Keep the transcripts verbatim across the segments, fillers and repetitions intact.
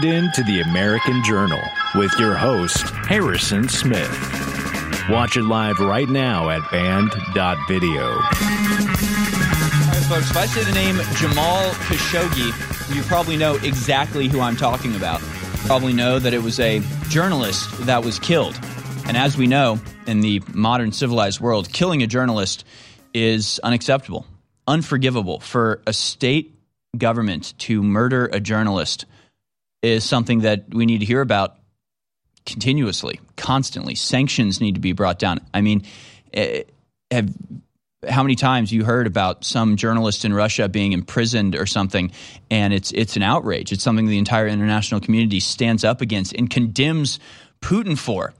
Into the American Journal with your host, Harrison Smith. Watch it live right now at band dot video. All right, folks, if I say the name Jamal Khashoggi, you probably know exactly who I'm talking about. You probably know that it was a journalist that was killed. And as we know, in the modern civilized world, killing a journalist is unacceptable, unforgivable. For a state government to murder a journalist is something that we need to hear about continuously, constantly. Sanctions need to be brought down. I mean, have how many times you heard about some journalist in Russia being imprisoned or something, and it's it's an outrage. It's something the entire international community stands up against and condemns Putin for.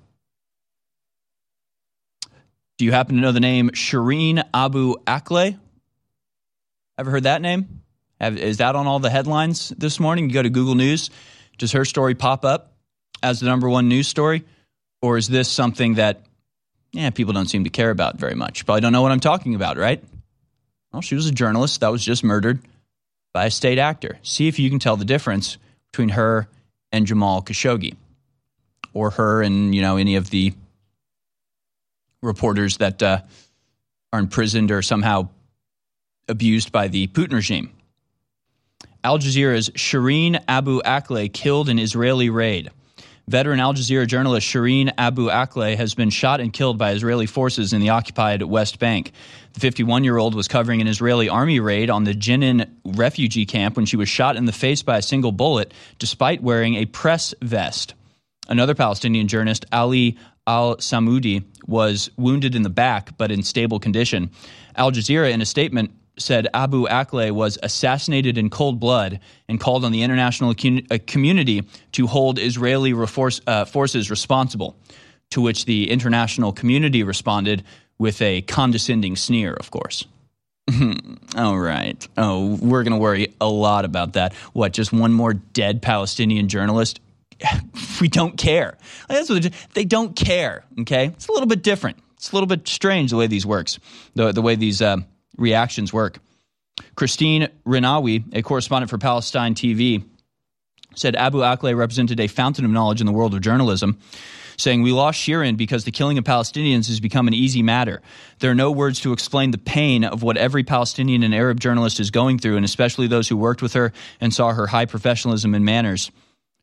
Do you happen to know the name Shireen Abu Akleh? Ever heard that name? Have, is that on all the headlines this morning? You go to Google News. Does her story pop up as the number one news story? Or is this something that yeah, people don't seem to care about very much? Probably don't know what I'm talking about, right? Well, she was a journalist that was just murdered by a state actor. See if you can tell the difference between her and Jamal Khashoggi, or her and, you know, any of the reporters that uh, are imprisoned or somehow abused by the Putin regime. Al Jazeera's Shireen Abu Akleh killed in Israeli raid. Veteran Al Jazeera journalist Shireen Abu Akleh has been shot and killed by Israeli forces in the occupied West Bank. The fifty-one-year-old was covering an Israeli army raid on the Jenin refugee camp when she was shot in the face by a single bullet, despite wearing a press vest. Another Palestinian journalist, Ali Al-Samoudi, was wounded in the back but in stable condition. Al Jazeera, in a statement, said Abu Akleh was assassinated in cold blood and called on the international community to hold Israeli reforce, uh, forces responsible, to which the international community responded with a condescending sneer, of course. All right. Oh, we're going to worry a lot about that. What, just one more dead Palestinian journalist? We don't care. That's what they, they don't care, okay? It's a little bit different. It's a little bit strange the way these works, the, the way these uh, reactions work. Christine Renawi, a correspondent for Palestine T V, said Abu Akleh represented a fountain of knowledge in the world of journalism, saying, "We lost Shirin because the killing of Palestinians has become an easy matter. There are no words to explain the pain of what every Palestinian and Arab journalist is going through, and especially those who worked with her and saw her high professionalism and manners."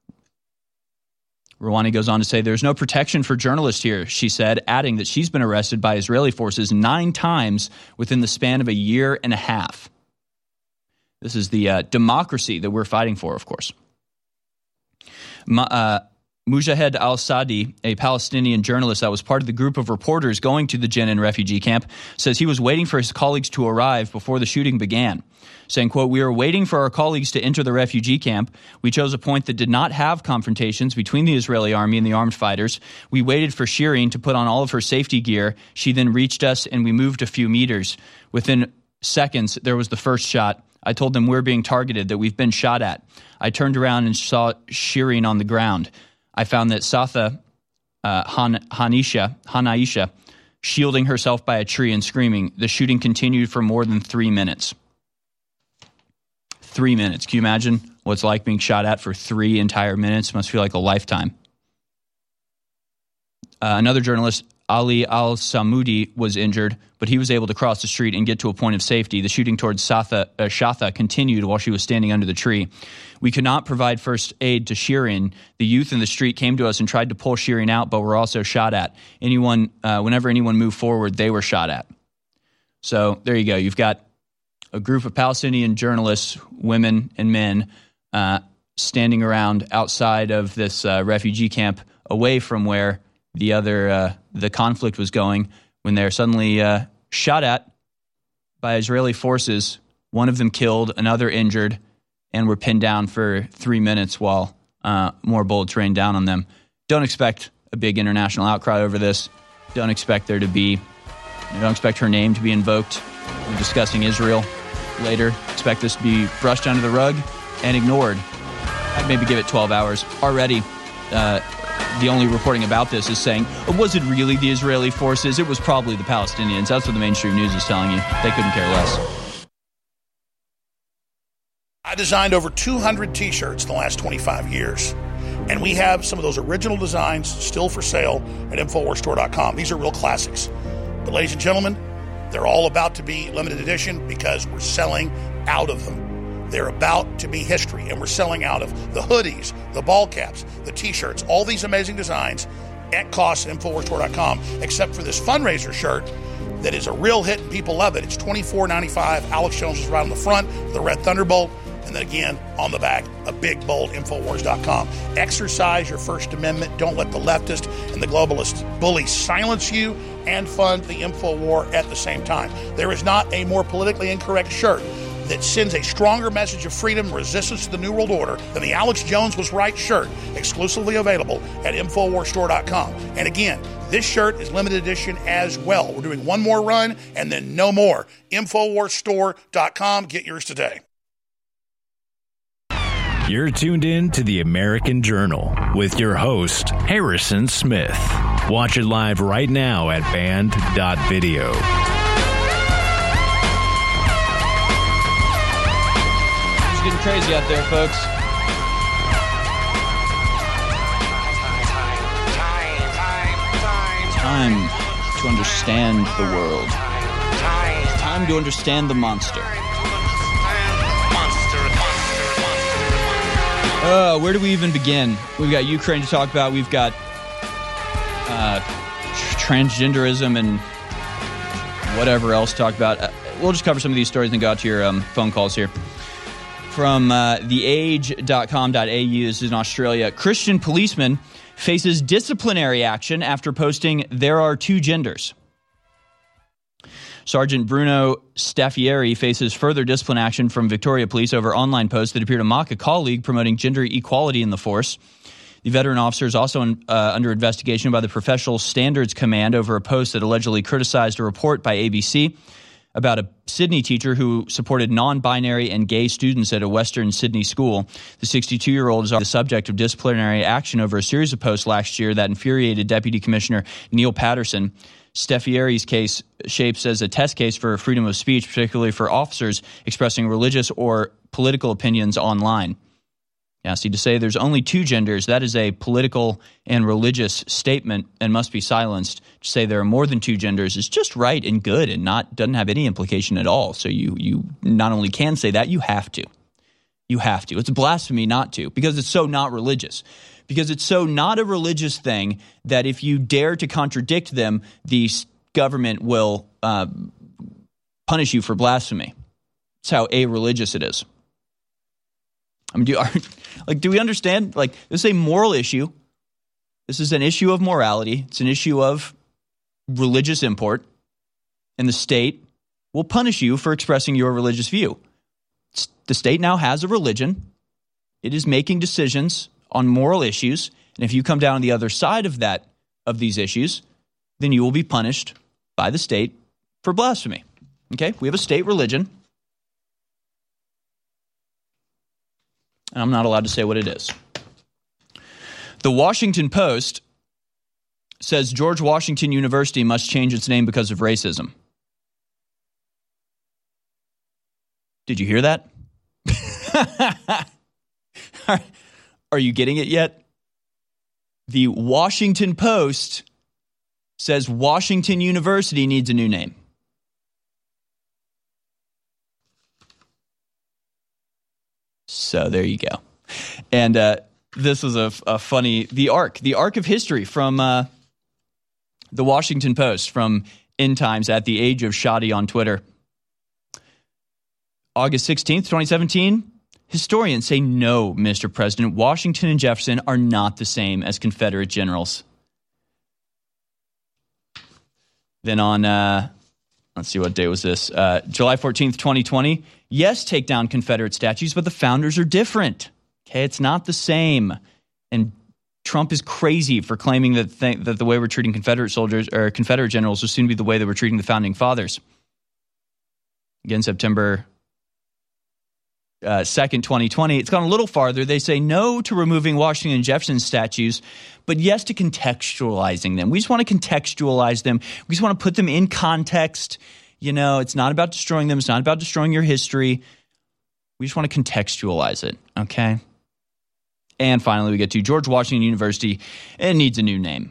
Rouhani goes on to say, "There's no protection for journalists here," she said, adding that she's been arrested by Israeli forces nine times within the span of a year and a half. This is the uh, democracy that we're fighting for, of course. Ma- uh, Mujahed al-Sadi, a Palestinian journalist that was part of the group of reporters going to the Jenin refugee camp, says he was waiting for his colleagues to arrive before the shooting began, saying, quote, "We were waiting for our colleagues to enter the refugee camp. We chose a point that did not have confrontations between the Israeli army and the armed fighters. We waited for Shireen to put on all of her safety gear. She then reached us and we moved a few meters. Within seconds, there was the first shot. I told them we're being targeted, that we've been shot at. I turned around and saw Shireen on the ground. I found that Satha uh, Han, Hanisha, Hanaisha shielding herself by a tree and screaming. The shooting continued for more than three minutes. Three minutes. Can you imagine what it's like being shot at for three entire minutes? It must feel like a lifetime. Uh, another journalist, Ali Al-Samoudi, was injured, but he was able to cross the street and get to a point of safety. The shooting towards Satha, uh, Shatha continued while she was standing under the tree. We could not provide first aid to Shireen. The youth in the street came to us and tried to pull Shireen out, but were also shot at. Anyone, uh, whenever anyone moved forward, they were shot at. So there you go. You've got a group of Palestinian journalists, women and men, uh, standing around outside of this uh, refugee camp, away from where the other uh, the conflict was going, when they're suddenly uh, shot at by Israeli forces. One of them killed, another injured, and were pinned down for three minutes while uh, more bullets rained down on them. Don't expect a big international outcry over this. Don't expect there to be. Don't expect her name to be invoked. We're discussing Israel later. Expect this to be brushed under the rug and ignored. I'd maybe give it twelve hours. Already, uh, the only reporting about this is saying, was it really the Israeli forces? It was probably the Palestinians. That's what the mainstream news is telling you. They couldn't care less. designed over two hundred t-shirts in the last twenty-five years. And we have some of those original designs still for sale at Infowars Store dot com. These are real classics. But ladies and gentlemen, they're all about to be limited edition because we're selling out of them. They're about to be history, and we're selling out of the hoodies, the ball caps, the t-shirts, all these amazing designs at cost at Infowars Store dot com, except for this fundraiser shirt that is a real hit and people love it. It's twenty-four ninety-five. Alex Jones is right on the front, the red Thunderbolt. And then again, on the back, a big, bold Infowars dot com. Exercise your First Amendment. Don't let the leftist and the globalist bullies silence you and fund the Infowar at the same time. There is not a more politically incorrect shirt that sends a stronger message of freedom, resistance to the New World Order than the Alex Jones Was Right shirt, exclusively available at Infowars Store dot com. And again, this shirt is limited edition as well. We're doing one more run and then no more. Infowars Store dot com. Get yours today. You're tuned in to the American Journal with your host, Harrison Smith. Watch it live right now at band dot video. It's getting crazy out there, folks. Time to understand the world. Time to understand the monster. Uh, where do we even begin? We've got Ukraine to talk about. We've got uh, transgenderism and whatever else to talk about. Uh, we'll just cover some of these stories and go out to your um, phone calls here. From uh, the age dot com dot a u, this is in Australia. Christian policeman faces disciplinary action after posting "There are two genders." Sergeant Bruno Staffieri faces further discipline action from Victoria Police over online posts that appear to mock a colleague promoting gender equality in the force. The veteran officer is also in, uh, under investigation by the Professional Standards Command over a post that allegedly criticized a report by A B C about a Sydney teacher who supported non-binary and gay students at a Western Sydney school. The sixty-two-year-old is the subject of disciplinary action over a series of posts last year that infuriated Deputy Commissioner Neil Patterson. Staffieri's case shapes as a test case for freedom of speech, particularly for officers expressing religious or political opinions online. Yeah, see, to say there's only two genders, that is a political and religious statement and must be silenced. To say there are more than two genders is just right and good and not doesn't have any implication at all. So you you not only can say that, you have to. You have to. It's blasphemy not to, because it's so not religious. Because it's so not a religious thing that if you dare to contradict them, the government will uh, punish you for blasphemy. That's how a-religious it is. I mean, do, are, like, do we understand? Like, this is a moral issue. This is an issue of morality. It's an issue of religious import. And the state will punish you for expressing your religious view. It's, the state now has a religion. It is making decisions on moral issues, and if you come down on the other side of that, of these issues, then you will be punished by the state for blasphemy. Okay? We have a state religion, and I'm not allowed to say what it is. The Washington Post says George Washington University must change its name because of racism. Did you hear that? Are you getting it yet? The Washington Post says Washington University needs a new name. So there you go. And uh, this is a, a funny, the arc, the arc of history from uh, the Washington Post, from End Times at the age of shoddy on Twitter. August sixteenth, twenty seventeen. Historians say, no, Mister President, Washington and Jefferson are not the same as Confederate generals. Then on, uh, let's see, what day was this? Uh, July fourteenth, twenty twenty. Yes, take down Confederate statues, but the founders are different. Okay, it's not the same. And Trump is crazy for claiming that, th- that the way we're treating Confederate soldiers or Confederate generals will soon be the way that we're treating the founding fathers. Again, September Uh, second, twenty twenty. It's gone a little farther. They say no to removing Washington and Jefferson statues, but yes to contextualizing them. We just want to contextualize them. We just want to put them in context. You know, it's not about destroying them. It's not about destroying your history. We just want to contextualize it, okay? And finally, we get to George Washington University. It needs a new name.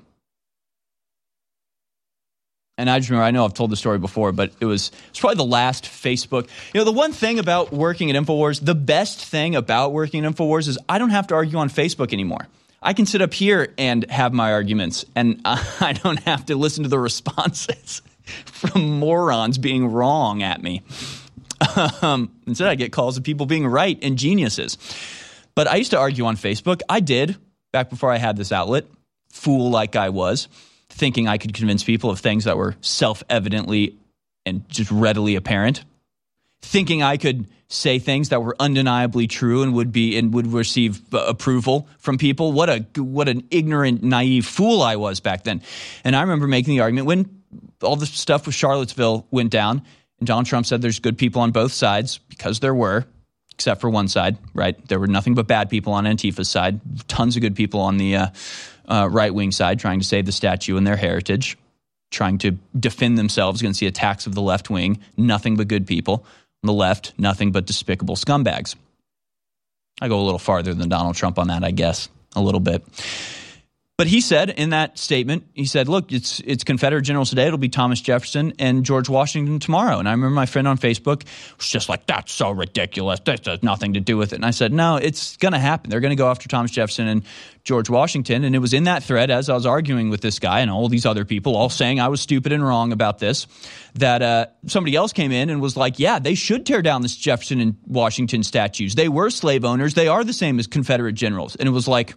And I just remember, I know I've told the story before, but it was, it was probably the last Facebook. You know, the one thing about working at InfoWars, the best thing about working at InfoWars is I don't have to argue on Facebook anymore. I can sit up here and have my arguments, and I don't have to listen to the responses from morons being wrong at me. Um, instead, I get calls of people being right and geniuses. But I used to argue on Facebook. I did, back before I had this outlet, fool like I was, thinking I could convince people of things that were self-evidently and just readily apparent, thinking I could say things that were undeniably true and would be and would receive uh, approval from people. What a what an ignorant, naive fool I was back then. And I remember making the argument when all the stuff with Charlottesville went down, and Donald Trump said there's good people on both sides, because there were, except for one side, right? There were nothing but bad people on Antifa's side, tons of good people on the uh, uh, right-wing side trying to save the statue and their heritage, trying to defend themselves against the attacks of the left wing, nothing but good people. On the left, nothing but despicable scumbags. I go a little farther than Donald Trump on that, I guess, a little bit. But he said in that statement, he said, look, it's it's Confederate generals today. It'll be Thomas Jefferson and George Washington tomorrow. And I remember my friend on Facebook was just like, that's so ridiculous. That has nothing to do with it. And I said, no, it's going to happen. They're going to go after Thomas Jefferson and George Washington. And it was in that thread, as I was arguing with this guy and all these other people, all saying I was stupid and wrong about this, that uh, somebody else came in and was like, yeah, they should tear down this Jefferson and Washington statues. They were slave owners. They are the same as Confederate generals. And it was like,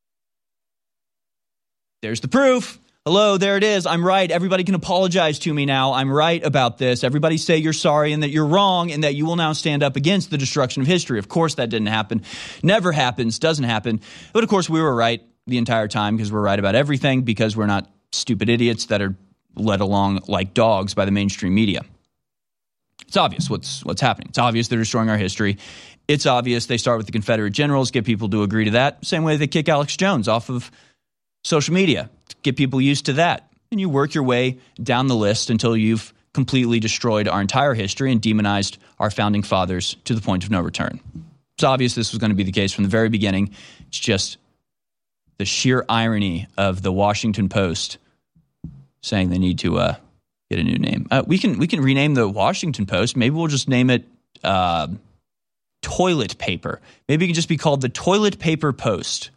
there's the proof. Hello, there it is. I'm right. Everybody can apologize to me now. I'm right about this. Everybody say you're sorry and that you're wrong and that you will now stand up against the destruction of history. Of course, that didn't happen. Never happens. Doesn't happen. But of course, we were right the entire time because we're right about everything, because we're not stupid idiots that are led along like dogs by the mainstream media. It's obvious what's what's happening. It's obvious they're destroying our history. It's obvious they start with the Confederate generals, get people to agree to that. Same way they kick Alex Jones off of social media, get people used to that. And you work your way down the list until you've completely destroyed our entire history and demonized our founding fathers to the point of no return. It's obvious this was going to be the case from the very beginning. It's just the sheer irony of the Washington Post saying they need to uh, get a new name. Uh, we can we can rename the Washington Post. Maybe we'll just name it uh, Toilet Paper. Maybe it can just be called the Toilet Paper Post.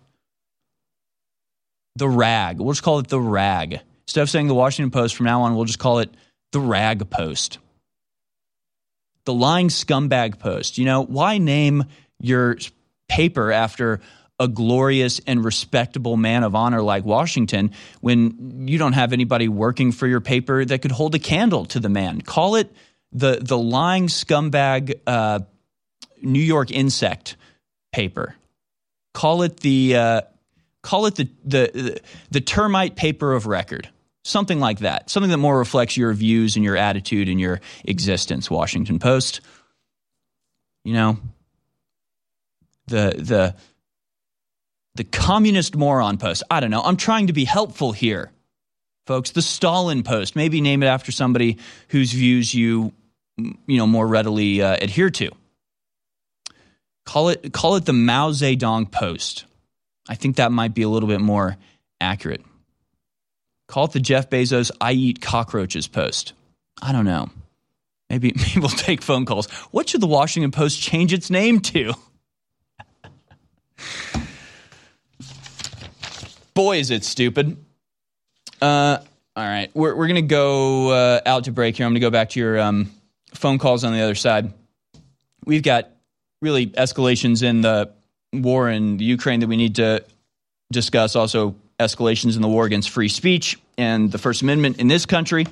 The Rag. We'll just call it The Rag. Instead of saying the Washington Post, from now on, we'll just call it The Rag Post. The Lying Scumbag Post. You know, why name your paper after a glorious and respectable man of honor like Washington when you don't have anybody working for your paper that could hold a candle to the man? Call it the, the Lying Scumbag uh, New York Insect paper. Call it the... Uh, Call it the, the the termite paper of record, something like that, something that more reflects your views and your attitude and your existence. Washington Post, you know, the the the communist moron post. I don't know. I'm trying to be helpful here, folks. The Stalin Post. Maybe name it after somebody whose views you you know more readily uh, adhere to. Call it call it the Mao Zedong Post. I think that might be a little bit more accurate. Call it the Jeff Bezos I eat cockroaches post. I don't know. Maybe, maybe we'll take phone calls. What should the Washington Post change its name to? Boy, is it stupid. Uh, all right. We're, we're going to go uh, out to break here. I'm going to go back to your um, phone calls on the other side. We've got really escalations in the war in the Ukraine that we need to discuss. Also, escalations in the war against free speech and the First Amendment in this country.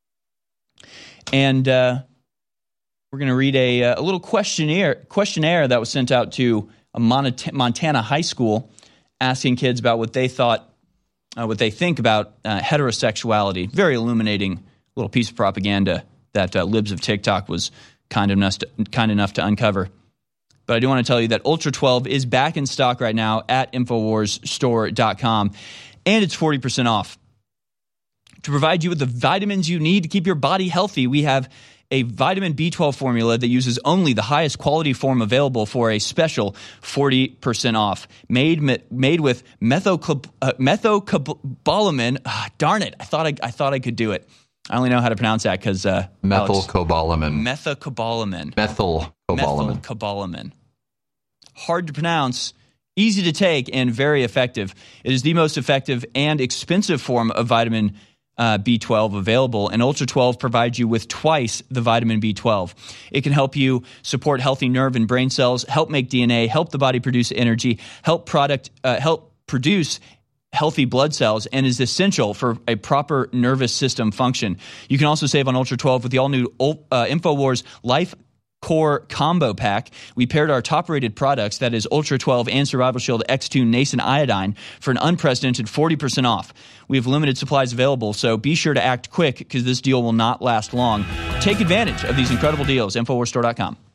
And uh, we're going to read a, a little questionnaire questionnaire that was sent out to a Montana high school, asking kids about what they thought, uh, what they think about uh, heterosexuality. Very illuminating little piece of propaganda that uh, Libs of TikTok was kind enough to, kind enough to uncover. But I do want to tell you that Ultra twelve is back in stock right now at Infowars Store dot com, and it's forty percent off. To provide you with the vitamins you need to keep your body healthy, we have a vitamin B twelve formula that uses only the highest quality form available for a special forty percent off. Made made with methocob- uh, methocobalamin. Ah, darn it! I thought I, I thought I could do it. I only know how to pronounce that because uh, methylcobalamin. Methylcobalamin. Methylcobalamin. Methylcobalamin. Hard to pronounce, easy to take, and very effective. It is the most effective and expensive form of vitamin uh, B twelve available, and Ultra twelve provides you with twice the vitamin B twelve. It can help you support healthy nerve and brain cells, help make D N A, help the body produce energy, help product uh, help produce healthy blood cells, and is essential for a proper nervous system function. You can also save on Ultra twelve with the all-new uh, InfoWars Life Core Combo Pack. We paired our top-rated products, that is Ultra twelve and Survival Shield X two Nascent Iodine, for an unprecedented forty percent off. We have limited supplies available, so be sure to act quick because this deal will not last long. Take advantage of these incredible deals. Infowars Store dot com.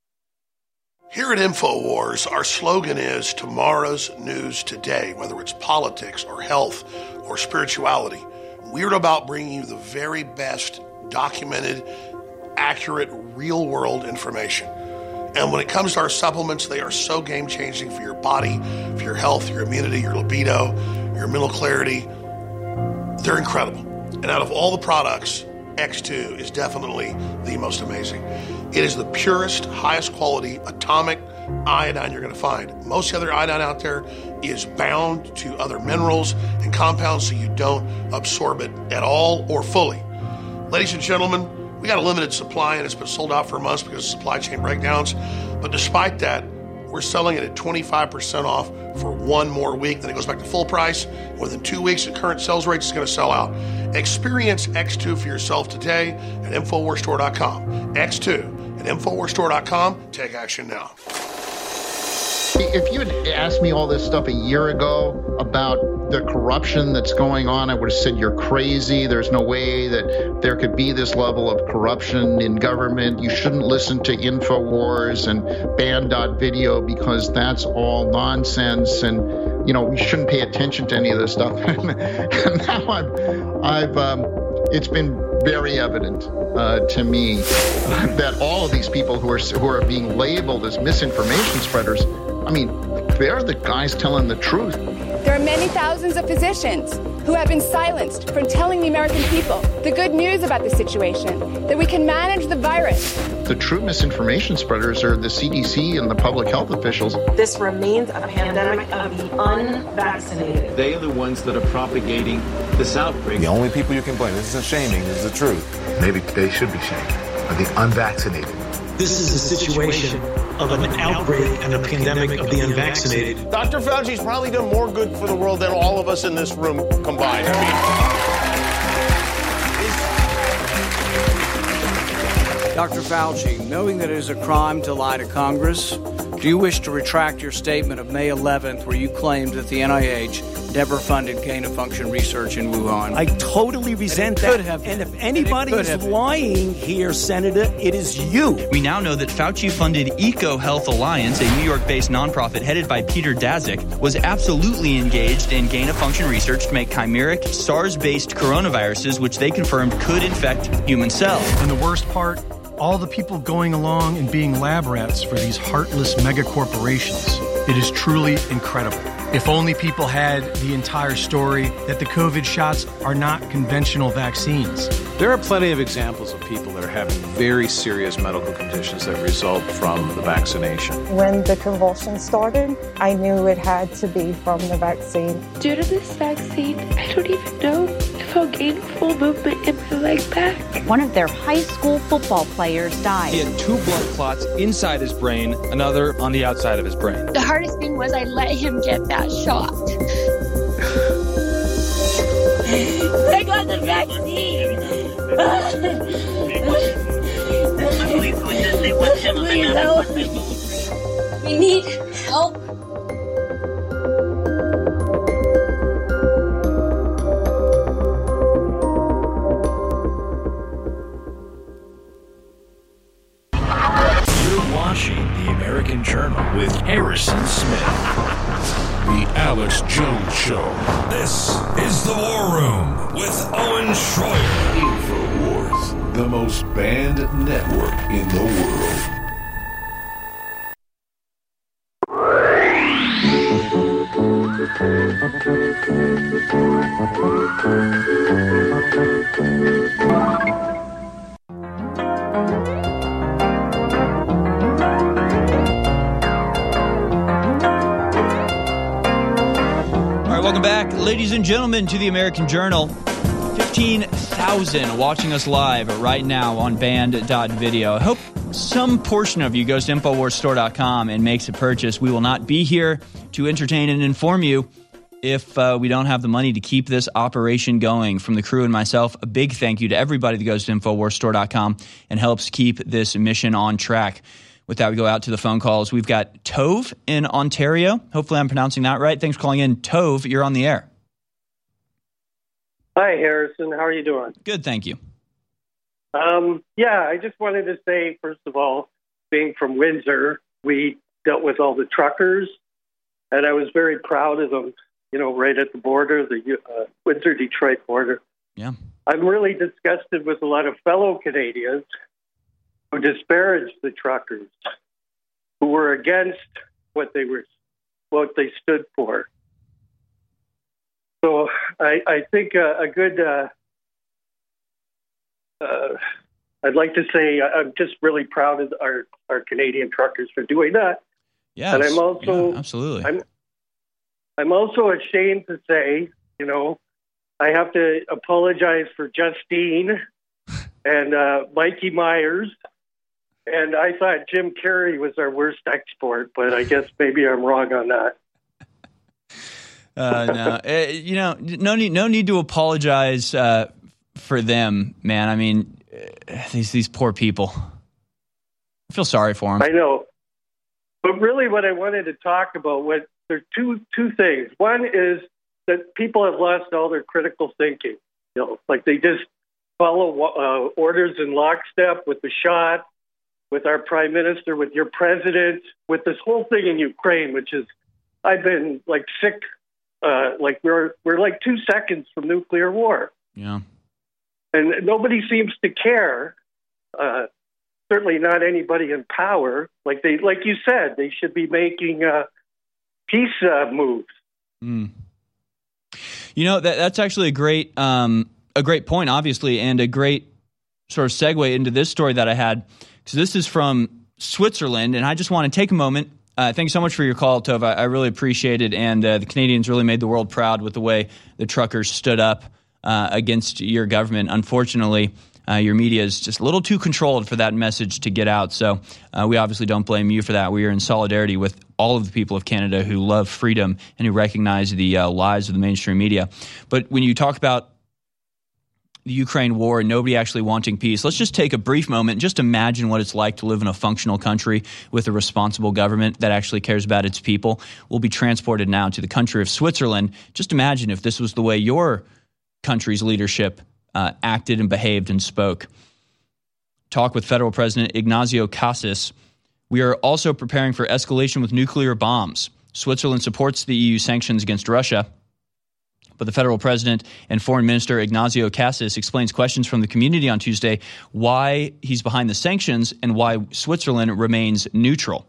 Here at InfoWars, our slogan is tomorrow's news today, whether it's politics or health or spirituality. We're about bringing you the very best documented, accurate, real-world information. And when it comes to our supplements, they are so game-changing for your body, for your health, your immunity, your libido, your mental clarity. They're incredible. And out of all the products, X two is definitely the most amazing. It is the purest, highest quality atomic iodine you're going to find. Most of the other iodine out there is bound to other minerals and compounds, so you don't absorb it at all or fully. Ladies and gentlemen, we got a limited supply, and it's been sold out for months because of supply chain breakdowns. But despite that, we're selling it at twenty-five percent off for one more week. Then it goes back to full price. Within two weeks at current sales rates, it's going to sell out. Experience X two for yourself today at Infowars Store dot com. X two at Infowars Store dot com. Take action now. If you had asked me all this stuff a year ago about the corruption that's going on, I would have said you're crazy. There's no way that there could be this level of corruption in government. You shouldn't listen to InfoWars and Band Video because that's all nonsense. And, you know, we shouldn't pay attention to any of this stuff. And now I've, I've um, it's been very evident uh, to me that all of these people who are who are being labeled as misinformation spreaders, I mean, they're the guys telling the truth. There are many thousands of physicians who have been silenced from telling the American people the good news about the situation, that we can manage the virus. The true misinformation spreaders are the C D C and the public health officials. This remains a pandemic of the unvaccinated. They are the ones that are propagating this outbreak. The only people you can blame, this isn't shaming, this is the truth. Maybe they should be shamed, are the unvaccinated. This is a situation of an outbreak and a pandemic of the unvaccinated. Doctor Fauci's probably done more good for the world than all of us in this room combined. I mean, Doctor Fauci, knowing that it is a crime to lie to Congress, do you wish to retract your statement of May eleventh where you claimed that the N I H never funded gain-of-function research in Wuhan? I totally resent that. Have and if anybody and is lying here, Senator, it is you. We now know that Fauci-funded EcoHealth Alliance, a New York-based nonprofit headed by Peter Daszak, was absolutely engaged in gain-of-function research to make chimeric SARS-based coronaviruses, which they confirmed could infect human cells. And the worst part? All the people going along and being lab rats for these heartless megacorporations. It is truly incredible. If only people had the entire story that the COVID shots are not conventional vaccines. There are plenty of examples of people that are having very serious medical conditions that result from the vaccination. When the convulsions started, I knew it had to be from the vaccine. Due to this vaccine, I don't even know if I'll gain full movement in my leg back. One of their high school football players died. He had two blood clots inside his brain, another on the outside of his brain. The hardest thing was I let him get that shot. I got the vaccine. Please help me. We need help. You're watching The American Journal with Harrison Smith. The Alex Jones Show. This is The War Room with Owen Schroyer. InfoWars, the most banned network in the world. Welcome back, ladies and gentlemen, to the American Journal. fifteen thousand watching us live right now on band dot video. I hope some portion of you goes to infowars store dot com and makes a purchase. We will not be here to entertain and inform you if uh, we don't have the money to keep this operation going. From the crew and myself, a big thank you to everybody that goes to infowars store dot com and helps keep this mission on track. With that, we go out to the phone calls. We've got Tove in Ontario. Hopefully I'm pronouncing that right. Thanks for calling in. Tove, you're on the air. Hi, Harrison. How are you doing? Good, thank you. Um, yeah, I just wanted to say, first of all, being from Windsor, we dealt with all the truckers, and I was very proud of them, you know, right at the border, the uh, Windsor-Detroit border. Yeah. I'm really disgusted with a lot of fellow Canadians who disparaged the truckers, who were against what they were, what they stood for. So I, I think uh, a good, uh, uh, I'd like to say I'm just really proud of our, our Canadian truckers for doing that. Yes, and I'm also yeah, absolutely. I'm, I'm also ashamed to say, you know, I have to apologize for Justine and uh, Mikey Myers. And I thought Jim Carrey was our worst export, but I guess maybe I'm wrong on that. uh, no, uh, you know, no need, no need to apologize uh, for them, man. I mean, uh, these these poor people. I feel sorry for them. I know, but really, what I wanted to talk about was there are two two things. One is that people have lost all their critical thinking. You know, like they just follow uh, orders in lockstep with the shot, with our prime minister, with your president, with this whole thing in Ukraine, which is, I've been like sick, uh, like we're we're like two seconds from nuclear war. Yeah, and nobody seems to care. Uh, certainly not anybody in power. Like they, like you said, they should be making uh, peace uh, moves. Mm. You know, that that's actually a great um, a great point, obviously, and a great sort of segue into this story that I had. So this is from Switzerland, and I just want to take a moment. Uh, thank you so much for your call, Tove. I, I really appreciate it, and uh, the Canadians really made the world proud with the way the truckers stood up uh, against your government. Unfortunately, uh, your media is just a little too controlled for that message to get out, so uh, we obviously don't blame you for that. We are in solidarity with all of the people of Canada who love freedom and who recognize the uh, lies of the mainstream media. But when you talk about the Ukraine war and nobody actually wanting peace, let's just take a brief moment and just imagine what it's like to live in a functional country with a responsible government that actually cares about its people. We'll be transported now to the country of Switzerland. Just imagine if this was the way your country's leadership uh, acted and behaved and spoke. Talk with Federal President Ignacio Cassis. We are also preparing for escalation with nuclear bombs. Switzerland supports the E U sanctions against Russia. But the federal president and foreign minister Ignacio Cassis explains questions from the community on Tuesday why he's behind the sanctions and why Switzerland remains neutral.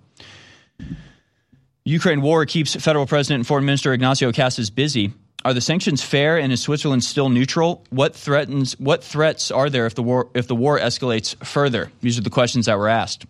Ukraine war keeps federal president and foreign minister Ignacio Cassis busy. Are the sanctions fair, and is Switzerland still neutral? What threatens? What threats are there if the war if the war escalates further? These are the questions that were asked.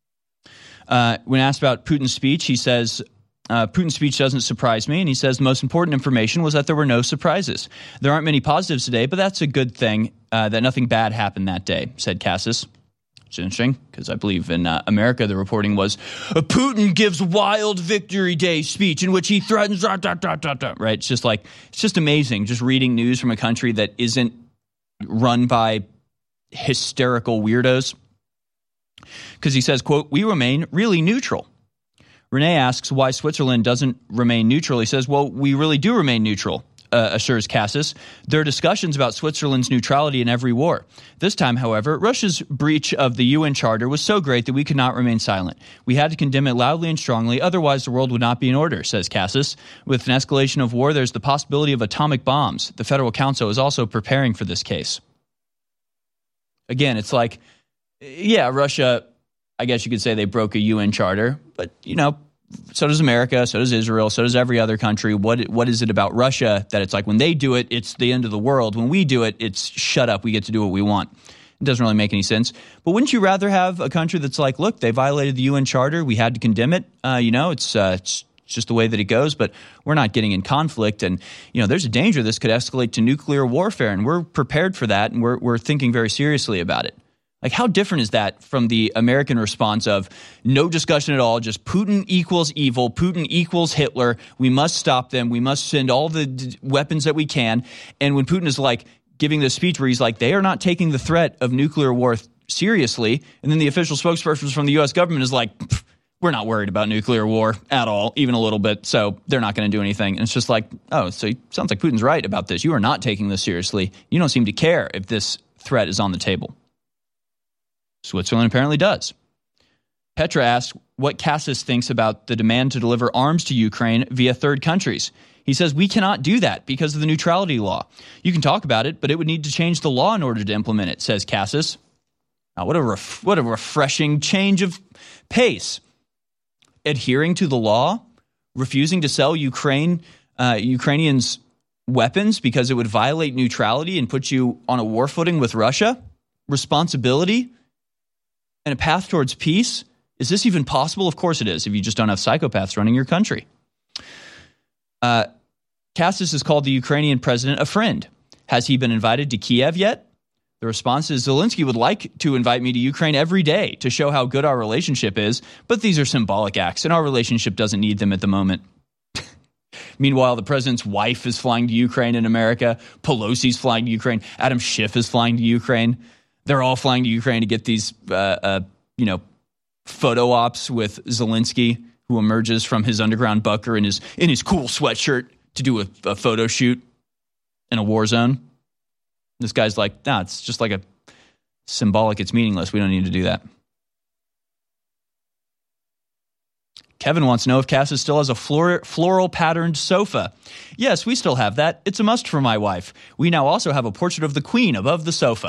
Uh, when asked about Putin's speech, he says, Uh, Putin's speech doesn't surprise me, and he says the most important information was that there were no surprises. There aren't many positives today, but that's a good thing uh, that nothing bad happened that day, said Cassis. It's interesting because I believe in uh, America the reporting was uh, Putin gives wild Victory Day speech in which he threatens, da, da, da, da, da. Right? It's just like it's just amazing just reading news from a country that isn't run by hysterical weirdos. Because he says, quote, "We remain really neutral." Renee asks why Switzerland doesn't remain neutral. He says, well, we really do remain neutral, uh, assures Cassis. There are discussions about Switzerland's neutrality in every war. This time, however, Russia's breach of the U N Charter was so great that we could not remain silent. We had to condemn it loudly and strongly, otherwise the world would not be in order, says Cassis. With an escalation of war, there's the possibility of atomic bombs. The Federal Council is also preparing for this case. Again, it's like, yeah, Russia, I guess you could say they broke a U N charter, but, you know, so does America, so does Israel, so does every other country. What What is it about Russia that it's like when they do it, it's the end of the world. When we do it, it's shut up, we get to do what we want. It doesn't really make any sense. But wouldn't you rather have a country that's like, look, they violated the U N charter, we had to condemn it. Uh, you know, it's, uh, it's just the way that it goes, but we're not getting in conflict. And, you know, there's a danger this could escalate to nuclear warfare, and we're prepared for that, and we're we're thinking very seriously about it. Like, how different is that from the American response of no discussion at all, just Putin equals evil, Putin equals Hitler, we must stop them, we must send all the d- weapons that we can. And when Putin is like giving this speech where he's like, they are not taking the threat of nuclear war th- seriously, and then the official spokesperson from the U S government is like, we're not worried about nuclear war at all, even a little bit, so they're not going to do anything. And it's just like, oh, so it sounds like Putin's right about this. You are not taking this seriously. You don't seem to care if this threat is on the table. Switzerland apparently does. Petra asked what Cassis thinks about the demand to deliver arms to Ukraine via third countries. He says, we cannot do that because of the neutrality law. You can talk about it, but it would need to change the law in order to implement it, says Cassis. Now, what a ref- what a refreshing change of pace. Adhering to the law, refusing to sell Ukraine, uh, Ukrainians weapons because it would violate neutrality and put you on a war footing with Russia, responsibility, and a path towards peace. Is this even possible? Of course it is, if you just don't have psychopaths running your country. Uh, Cassis has called the Ukrainian president a friend. Has he been invited to Kiev yet? The response is, Zelensky would like to invite me to Ukraine every day to show how good our relationship is, but these are symbolic acts, and our relationship doesn't need them at the moment. Meanwhile, the president's wife is flying to Ukraine in America. Pelosi's flying to Ukraine. Adam Schiff is flying to Ukraine. They're all flying to Ukraine to get these, uh, uh, you know, photo ops with Zelensky, who emerges from his underground bunker in his in his cool sweatshirt to do a, a photo shoot in a war zone. This guy's like, nah, it's just like a symbolic. It's meaningless. We don't need to do that. Kevin wants to know if Cassis still has a floral, floral patterned sofa. Yes, we still have that. It's a must for my wife. We now also have a portrait of the Queen above the sofa.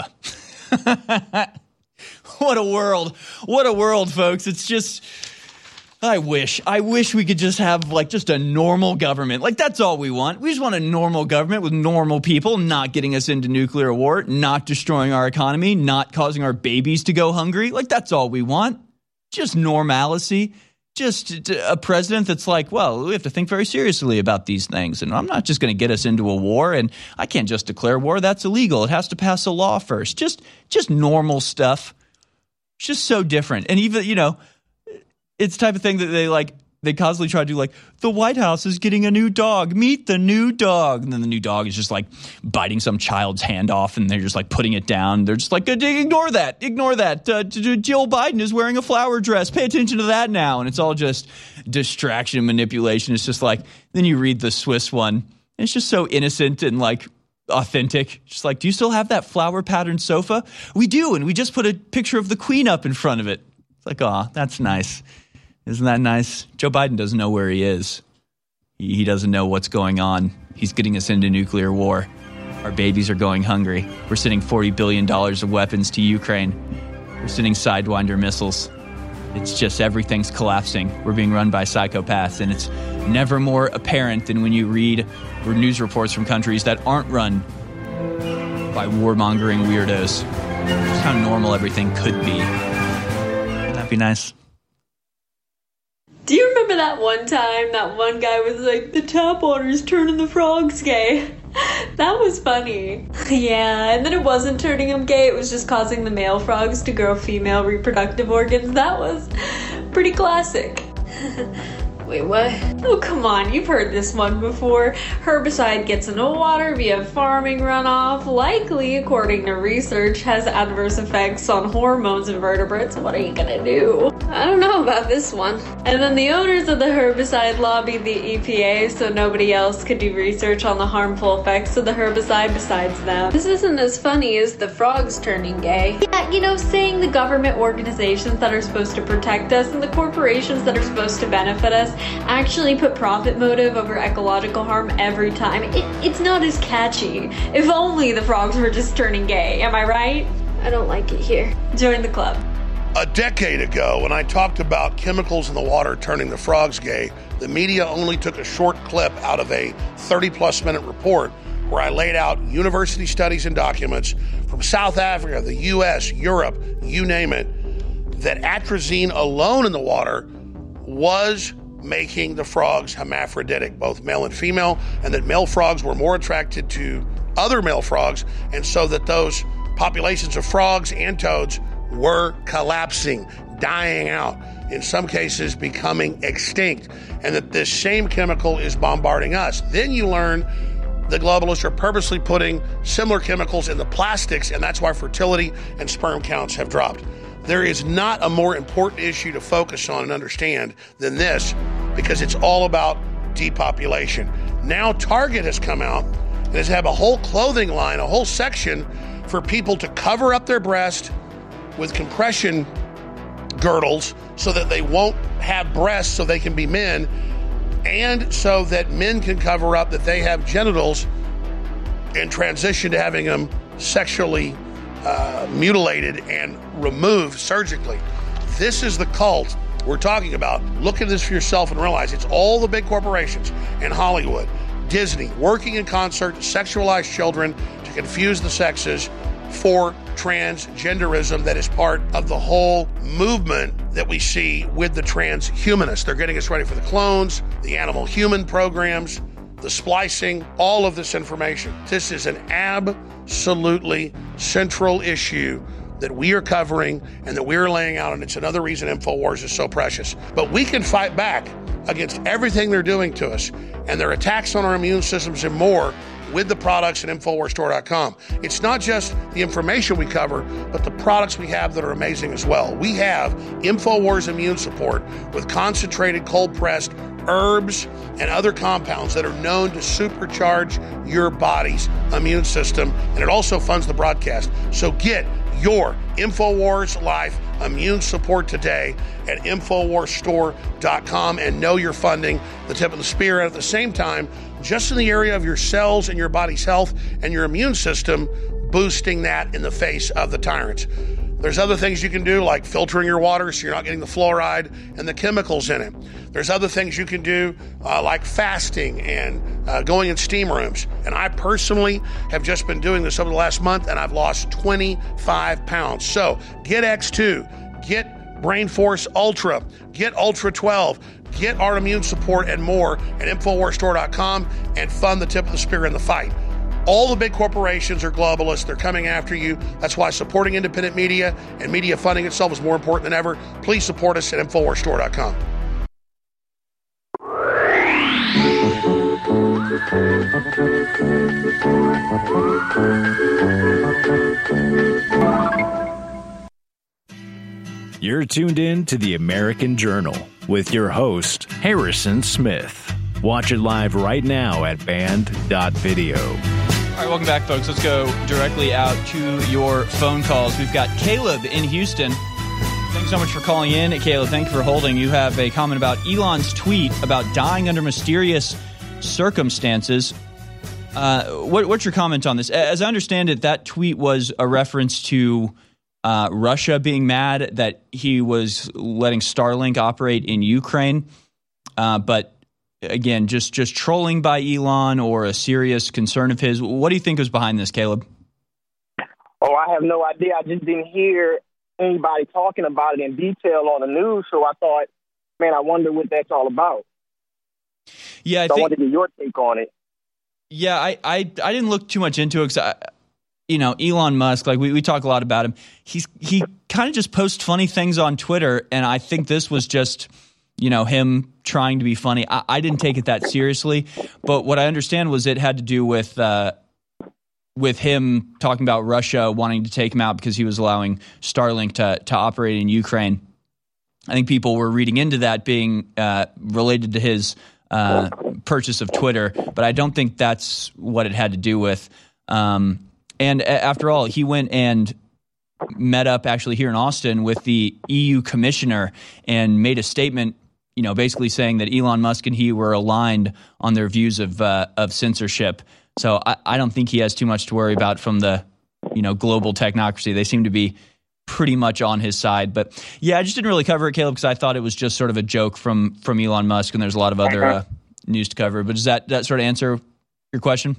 What a world. What a world, folks. It's just, I wish, I wish we could just have like just a normal government. Like that's all we want. We just want a normal government with normal people, not getting us into nuclear war, not destroying our economy, not causing our babies to go hungry. Like that's all we want. Just normalcy. Just a president that's like, well, we have to think very seriously about these things. And I'm not just going to get us into a war, and I can't just declare war. That's illegal. It has to pass a law first. Just just normal stuff. It's just so different. And even, you know, it's the type of thing that they like, they constantly try to do like, the White House is getting a new dog. Meet the new dog. And then the new dog is just like biting some child's hand off, and they're just like putting it down. They're just like, ignore that. Ignore that. Uh, Jill Biden is wearing a flower dress. Pay attention to that now. And it's all just distraction and manipulation. It's just like, then you read the Swiss one, and it's just so innocent and like authentic. Just like, do you still have that flower patterned sofa? We do. And we just put a picture of the Queen up in front of it. It's like, oh, that's nice. Isn't that nice? Joe Biden doesn't know where he is. He, he doesn't know what's going on. He's getting us into nuclear war. Our babies are going hungry. We're sending forty billion dollars of weapons to Ukraine. We're sending Sidewinder missiles. It's just everything's collapsing. We're being run by psychopaths, and it's never more apparent than when you read news reports from countries that aren't run by warmongering weirdos. Just how normal everything could be. Wouldn't that be nice? Do you remember that one time that one guy was like, the tap water's turning the frogs gay? That was funny. Yeah, and then it wasn't turning them gay, it was just causing the male frogs to grow female reproductive organs. That was pretty classic. Wait, what? Oh, come on, you've heard this one before. Herbicide gets into water via farming runoff, likely, according to research, has adverse effects on hormones in vertebrates. What are you gonna do? I don't know about this one. And then the owners of the herbicide lobbied the E P A so nobody else could do research on the harmful effects of the herbicide besides them. This isn't as funny as the frogs turning gay. Yeah, you know, saying the government organizations that are supposed to protect us and the corporations that are supposed to benefit us actually put profit motive over ecological harm every time. It, it's not as catchy. If only the frogs were just turning gay, am I right? I don't like it here. Join the club. A decade ago, when I talked about chemicals in the water turning the frogs gay, the media only took a short clip out of a thirty-plus minute report where I laid out university studies and documents from South Africa, the U S, Europe, you name it, that atrazine alone in the water was making the frogs hermaphroditic, both male and female, and that male frogs were more attracted to other male frogs, and so that those populations of frogs and toads were collapsing, dying out, in some cases becoming extinct, and that this same chemical is bombarding us. Then you learn the globalists are purposely putting similar chemicals in the plastics, and that's why fertility and sperm counts have dropped. There is not a more important issue to focus on and understand than this, because it's all about depopulation. Now Target has come out and has had a whole clothing line, a whole section for people to cover up their breast with compression girdles so that they won't have breasts so they can be men, and so that men can cover up that they have genitals and transition to having them sexually uh, mutilated and removed surgically. This is the cult we're talking about. Look at this for yourself and realize it's all the big corporations in Hollywood, Disney, working in concert to sexualize children, to confuse the sexes for transgenderism that is part of the whole movement that we see with the transhumanists. They're getting us ready for the clones, the animal human programs, the splicing, all of this information. This is an absolutely central issue that we are covering and that we're laying out, and it's another reason InfoWars is so precious. But we can fight back against everything they're doing to us and their attacks on our immune systems and more with the products at InfoWars Store dot com. It's not just the information we cover, but the products we have that are amazing as well. We have InfoWars Immune Support with concentrated cold-pressed herbs and other compounds that are known to supercharge your body's immune system, and it also funds the broadcast. So get your InfoWars Life immune support today at InfoWars Store dot com and know you're funding the tip of the spear. And at the same time, just in the area of your cells and your body's health and your immune system, boosting that in the face of the tyrants. There's other things you can do, like filtering your water so you're not getting the fluoride and the chemicals in it. There's other things you can do, uh, like fasting and uh, going in steam rooms. And I personally have just been doing this over the last month, and I've lost twenty-five pounds. So get X two, get Brain Force Ultra, get Ultra twelve, get our immune support and more at InfoWars Store dot com and fund the tip of the spear in the fight. All the big corporations are globalists. They're coming after you. That's why supporting independent media and media funding itself is more important than ever. Please support us at InfoWars Store dot com. You're tuned in to the American Journal with your host, Harrison Smith. Watch it live right now at band dot video. All right, welcome back, folks. Let's go directly out to your phone calls. We've got Caleb in Houston. Thanks so much for calling in. Caleb, thank you for holding. You have a comment about Elon's tweet about dying under mysterious circumstances. Uh, what, what's your comment on this? As I understand it, that tweet was a reference to uh, Russia being mad that he was letting Starlink operate in Ukraine. Uh, but again, just, just trolling by Elon or a serious concern of his. What do you think was behind this, Caleb? Oh, I have no idea. I just didn't hear anybody talking about it in detail on the news, so I thought, man, I wonder what that's all about. Yeah, I so think, I wanted to get your take on it. Yeah, I, I, I didn't look too much into it because, you know, Elon Musk, like we, we talk a lot about him. He's he kind of just posts funny things on Twitter, and I think this was just, you know, him trying to be funny. I, I didn't take it that seriously, but what I understand was it had to do with uh, with him talking about Russia wanting to take him out because he was allowing Starlink to to operate in Ukraine. I think people were reading into that being uh, related to his uh, purchase of Twitter, but I don't think that's what it had to do with. Um, and a- after all, he went and met up actually here in Austin with the E U commissioner and made a statement, you know, basically saying that Elon Musk and he were aligned on their views of uh, of censorship. So I, I don't think he has too much to worry about from the, you know, global technocracy. They seem to be pretty much on his side. But yeah, I just didn't really cover it, Caleb, because I thought it was just sort of a joke from from Elon Musk, and there's a lot of other uh, news to cover. But does that, that sort of answer your question?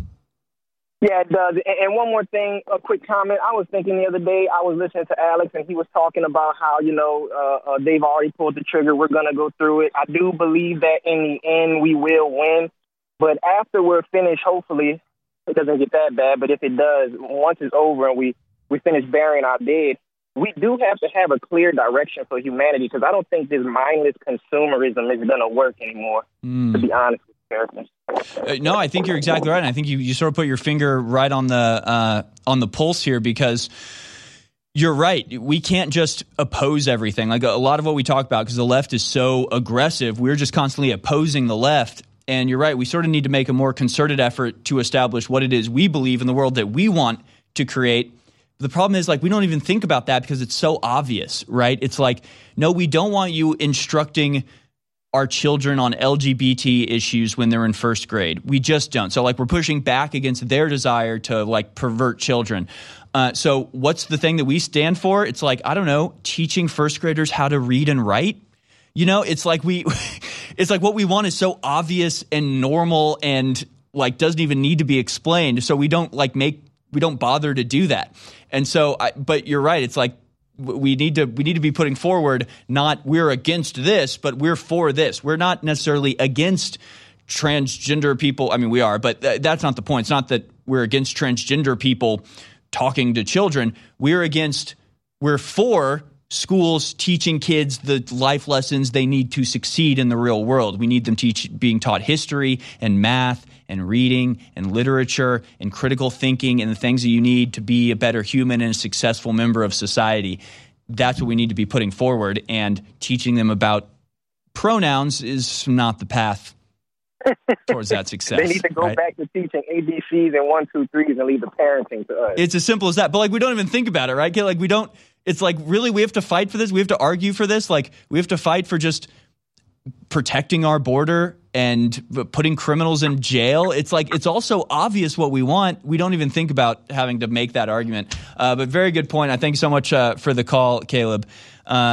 Yeah, it does. And one more thing, a quick comment. I was thinking the other day, I was listening to Alex, and he was talking about how, you know, uh, uh, they've already pulled the trigger. We're going to go through it. I do believe that in the end we will win. But after we're finished, hopefully, it doesn't get that bad. But if it does, once it's over and we, we finish burying our dead, we do have to have a clear direction for humanity, because I don't think this mindless consumerism is going to work anymore, mm. to be honest with you. Uh, no, I think you're exactly right. And I think you, you sort of put your finger right on the uh, on the pulse here, because you're right. We can't just oppose everything. Like a, a lot of what we talk about, because the left is so aggressive, we're just constantly opposing the left. And you're right. We sort of need to make a more concerted effort to establish what it is we believe in the world that we want to create. The problem is, like, we don't even think about that because it's so obvious, right? It's like, no, we don't want you instructing our children on L G B T issues when they're in first grade. We just don't. So, like, we're pushing back against their desire to, like, pervert children. Uh, so what's the thing that we stand for? It's like, I don't know, teaching first graders how to read and write. You know, it's like we – it's like what we want is so obvious and normal and, like, doesn't even need to be explained. So we don't, like, make – we don't bother to do that. And so – but you're right. It's like, We need to we need to be putting forward not we're against this, but we're for this. We're not necessarily against transgender people. I mean, we are, but th- that's not the point. It's not that we're against transgender people talking to children. We're against we're for schools teaching kids the life lessons they need to succeed in the real world. We need them teach being taught history and math and reading and literature and critical thinking and the things that you need to be a better human and a successful member of society. That's what we need to be putting forward, and teaching them about pronouns is not the path towards that success. They need to go right? back to teaching A B Cs and one, two, threes and leave the parenting to us. It's as simple as that. But like, we don't even think about it, right? Like, we don't, it's like, really, we have to fight for this. We have to argue for this. Like, we have to fight for just protecting our border and putting criminals in jail. It's like, it's also obvious what we want. We don't even think about having to make that argument. Uh, but very good point. I thank you so much uh, for the call, Caleb. Uh,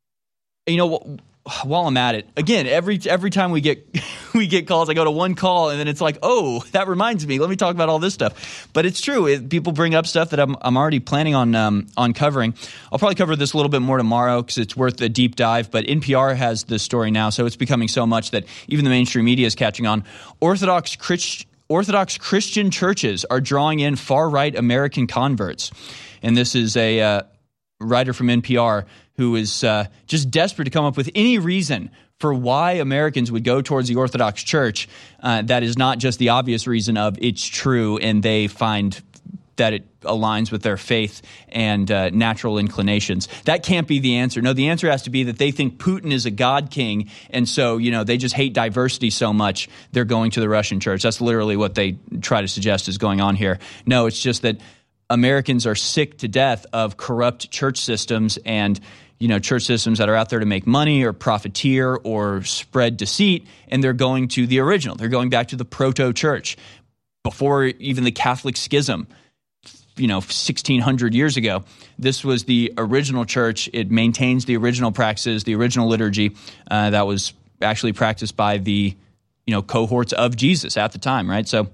you know, while I'm at it, again, every every time we get we get calls, I go to one call and then it's like, oh, that reminds me. Let me talk about all this stuff. But it's true. It, people bring up stuff that I'm I'm already planning on um, on covering. I'll probably cover this a little bit more tomorrow because it's worth a deep dive. But N P R has this story now, so it's becoming so much that even the mainstream media is catching on. Orthodox Christ, Orthodox Christian churches are drawing in far-right American converts. And this is a uh, writer from N P R who is uh, just desperate to come up with any reason for why Americans would go towards the Orthodox Church. Uh, that is not just the obvious reason of it's true and they find that it aligns with their faith and uh, natural inclinations. That can't be the answer. No, the answer has to be that they think Putin is a god king, and so, you know, they just hate diversity so much they're going to the Russian church. That's literally what they try to suggest is going on here. No, it's just that Americans are sick to death of corrupt church systems and, you know, church systems that are out there to make money or profiteer or spread deceit, and they're going to the original. They're going back to the proto-church before even the Catholic schism, you know, sixteen hundred years ago. This was the original church. It maintains the original practices, the original liturgy uh, that was actually practiced by the, you know, cohorts of Jesus at the time, right? So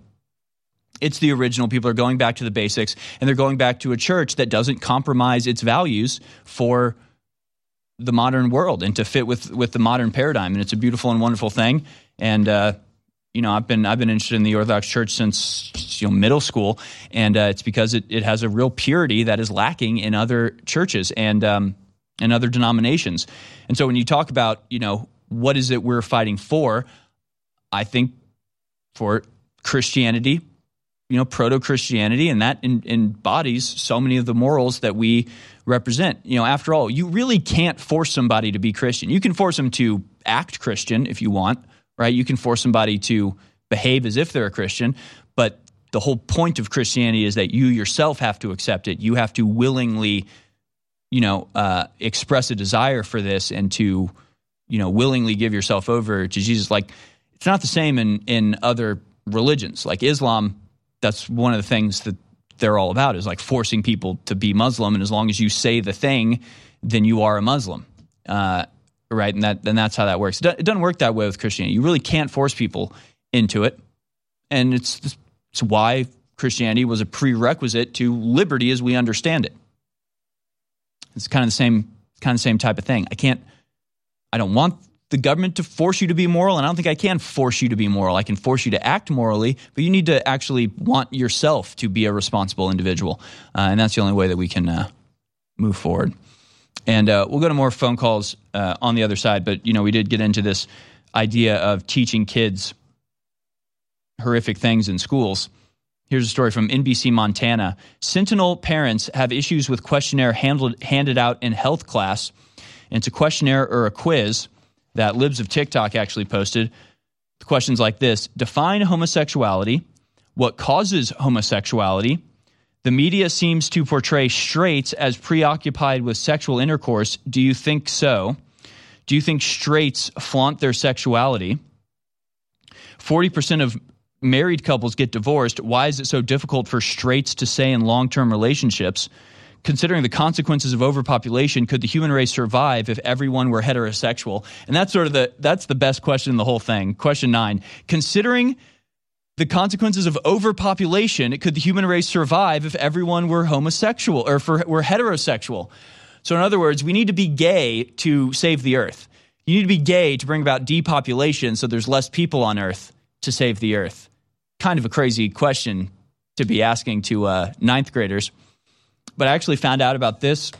it's the original. People are going back to the basics, and they're going back to a church that doesn't compromise its values for the modern world and to fit with with the modern paradigm. And it's a beautiful and wonderful thing. And uh, you know, I've been I've been interested in the Orthodox Church since, you know, middle school, and uh, it's because it, it has a real purity that is lacking in other churches and um, and other denominations. And so when you talk about, you know, what is it we're fighting for, I think for Christianity, you know, proto-Christianity, and that in, embodies so many of the morals that we represent. You know, after all, you really can't force somebody to be Christian. You can force them to act Christian if you want, right? You can force somebody to behave as if they're a Christian, but the whole point of Christianity is that you yourself have to accept it. You have to willingly, you know, uh, express a desire for this and to, you know, willingly give yourself over to Jesus. Like, it's not the same in, in other religions. Like Islam, that's one of the things that they're all about, is like forcing people to be Muslim. And as long as you say the thing, then you are a Muslim. Uh, right. And that, then that's how that works. It doesn't work that way with Christianity. You really can't force people into it. And it's, it's why Christianity was a prerequisite to liberty as we understand it. It's kind of the same, kind of the same type of thing. I can't, I don't want the government to force you to be moral, and I don't think I can force you to be moral. I can force you to act morally, but you need to actually want yourself to be a responsible individual. Uh, and that's the only way that we can uh, move forward. And uh, we'll go to more phone calls uh, on the other side, but, you know, we did get into this idea of teaching kids horrific things in schools. Here's a story from N B C Montana. Sentinel parents have issues with questionnaire handled, handed out in health class. And it's a questionnaire or a quiz that Libs of TikTok actually posted. The questions like this: define homosexuality, what causes homosexuality. The media seems to portray straights as preoccupied with sexual intercourse. Do you think so? Do you think straights flaunt their sexuality? forty percent of married couples get divorced. Why is it so difficult for straights to stay in long-term relationships? Considering the consequences of overpopulation, could the human race survive if everyone were heterosexual? And that's sort of the that's the best question in the whole thing. Question nine: considering the consequences of overpopulation, could the human race survive if everyone were homosexual or for, were heterosexual? So in other words, we need to be gay to save the earth. You need to be gay to bring about depopulation so there's less people on earth to save the earth. Kind of a crazy question to be asking to uh, ninth graders. But I actually found out about this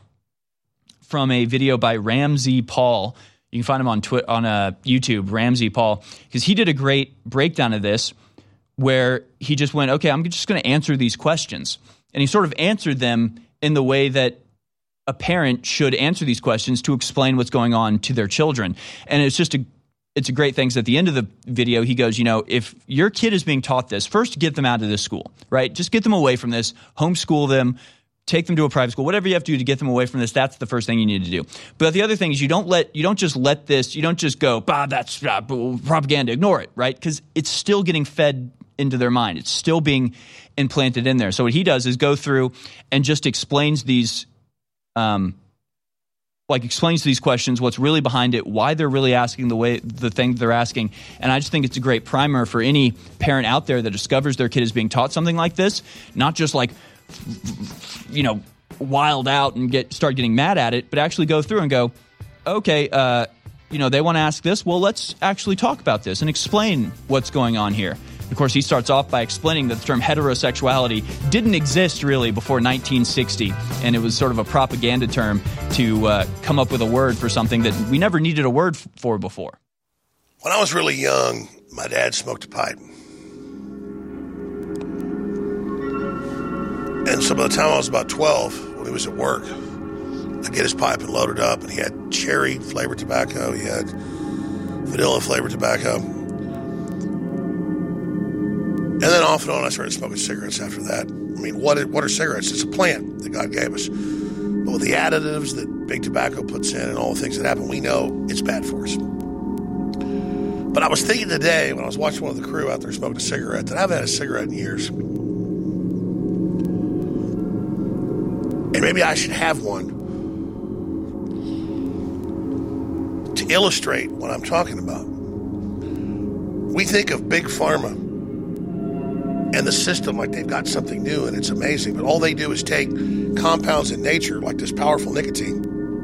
from a video by Ramsey Paul. You can find him on Twi- on uh, YouTube, Ramsey Paul, because he did a great breakdown of this where he just went, okay, I'm just going to answer these questions. And he sort of answered them in the way that a parent should answer these questions to explain what's going on to their children. And it's just a it's a great thing. So at the end of the video, he goes, you know, if your kid is being taught this, first get them out of this school, right? Just get them away from this, homeschool them, take them to a private school, whatever you have to do to get them away from this. That's the first thing you need to do. But the other thing is you don't let, you don't just let this, you don't just go, bah, that's uh, propaganda, ignore it, right? Because it's still getting fed into their mind. It's still being implanted in there. So what he does is go through and just explains these, um, like explains these questions, what's really behind it, why they're really asking the way the thing they're asking. And I just think it's a great primer for any parent out there that discovers their kid is being taught something like this, not just like, you know, wild out and get start getting mad at it, but actually go through and go, okay, uh, you know, they want to ask this. Well, let's actually talk about this and explain what's going on here. Of course, he starts off by explaining that the term heterosexuality didn't exist really before nineteen sixty, and it was sort of a propaganda term to uh, come up with a word for something that we never needed a word f- for before. When I was really young, my dad smoked a pipe. And so by the time I was about twelve, when he was at work, I'd get his pipe and load it up, and he had cherry-flavored tobacco, he had vanilla-flavored tobacco. And then off and on, I started smoking cigarettes after that. I mean, what are, what are cigarettes? It's a plant that God gave us. But with the additives that big tobacco puts in and all the things that happen, we know it's bad for us. But I was thinking today, when I was watching one of the crew out there smoking a cigarette, that I haven't had a cigarette in years. And maybe I should have one to illustrate what I'm talking about. We think of Big Pharma and the system like they've got something new and it's amazing, but all they do is take compounds in nature like this powerful nicotine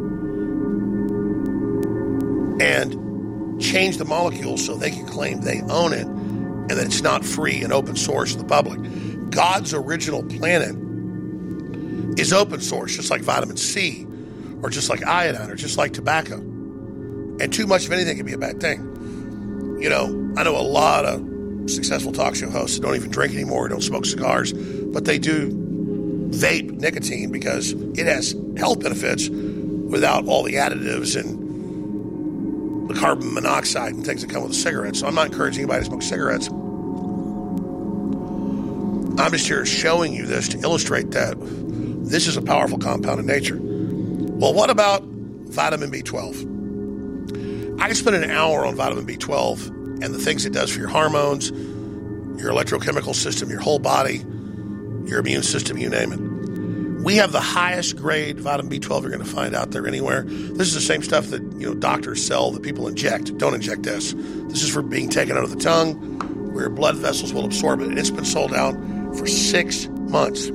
and change the molecules so they can claim they own it and that it's not free and open source to the public. God's original planet is open source, just like vitamin C or just like iodine or just like tobacco. And too much of anything can be a bad thing. You know, I know a lot of successful talk show hosts that don't even drink anymore, don't smoke cigars, but they do vape nicotine because it has health benefits without all the additives and the carbon monoxide and things that come with a cigarette. So I'm not encouraging anybody to smoke cigarettes. I'm just here showing you this to illustrate that this is a powerful compound in nature. Well, what about vitamin B twelve? I can spend an hour on vitamin B twelve and the things it does for your hormones, your electrochemical system, your whole body, your immune system, you name it. We have the highest grade vitamin B twelve you're going to find out there anywhere. This is the same stuff that, you know, doctors sell that people inject. Don't inject this. This is for being taken out of the tongue, where your blood vessels will absorb it. And it's been sold out for six months.